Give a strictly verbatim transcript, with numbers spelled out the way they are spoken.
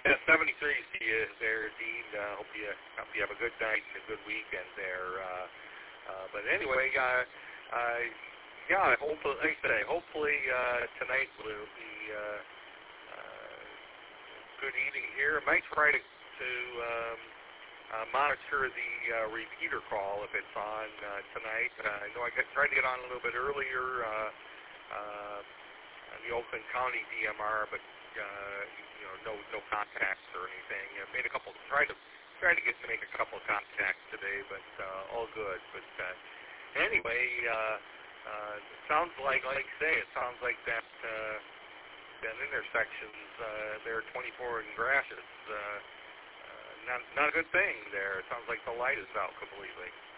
Yeah, seventy-three to you there, Dean. Uh, hope you hope you have a good night and a good weekend there. Uh, uh, but anyway, uh, uh, yeah, hopefully, like I say, hopefully uh, tonight will be uh, uh, good eating here. I might try to to um, uh, monitor the uh, repeater call if it's on uh, tonight. Uh, I know I got, tried to get on a little bit earlier. Uh, uh, on the Oakland County D M R, but uh, you know, no no contacts or anything. I made a couple, tried to tried to get to make a couple of contacts today, but uh, all good. But uh, anyway, uh, uh, it sounds like, like I say, it sounds like that uh, that intersections uh, there, twenty-four and Gratiot, uh, uh, not not a good thing there. It sounds like the light is out completely.